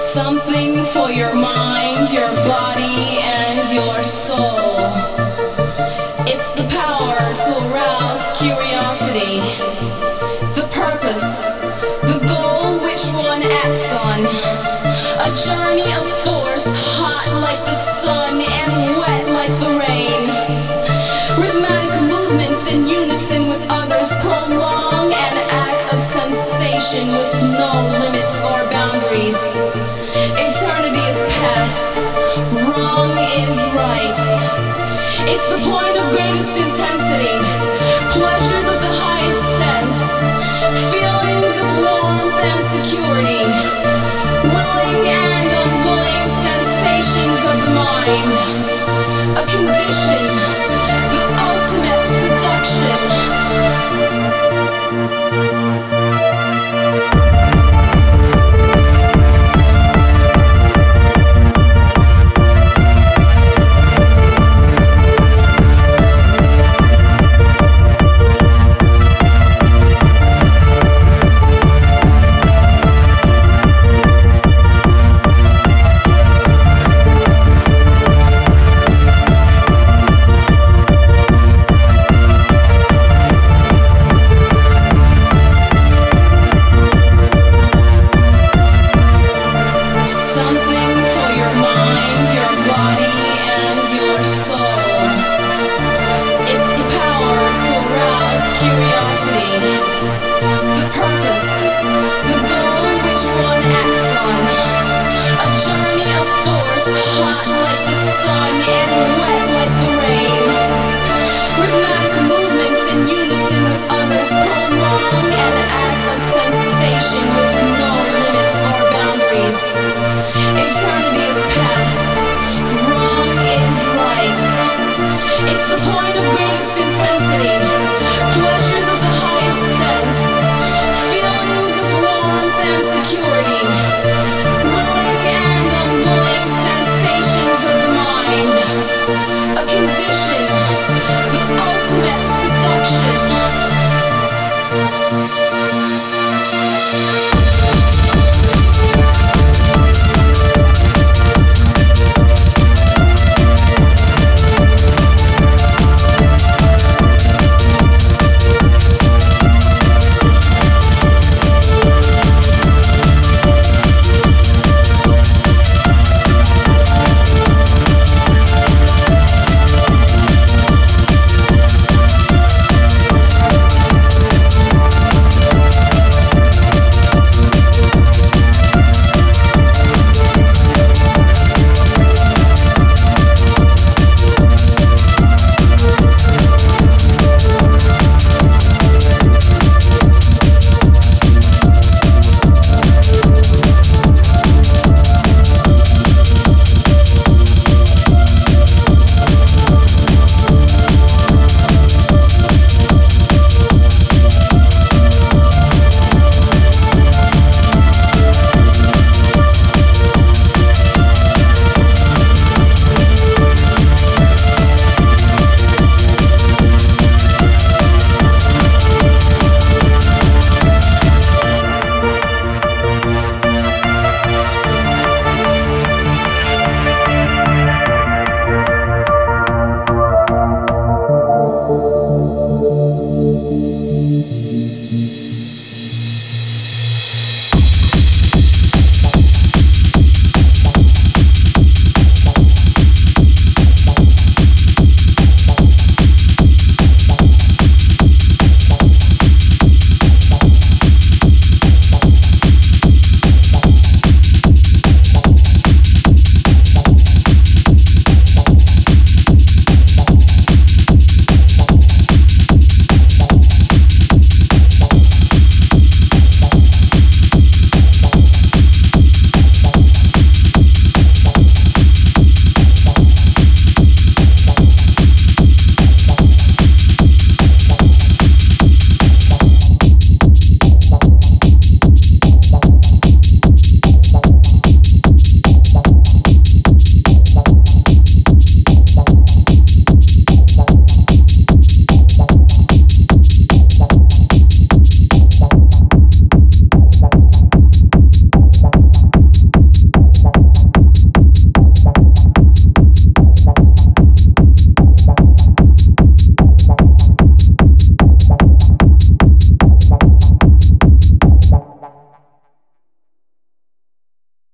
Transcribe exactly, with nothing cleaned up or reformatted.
Something for your mind, your body, and your soul. It's the power to arouse curiosity, the purpose, the goal which one acts on. A journey of force, hot like the sun and wet like the rain. Rhythmic movements in unison with others prolong an act of sensation with no limits or boundaries. Eternity is past, wrong is right. It's the point of greatest intensity, pleasures of the highest sense, feelings of warmth and security, willing and unwilling sensations of the mind, a condition, the ultimate seduction. Eternity is past, wrong is right. It's the point of greatest intensity,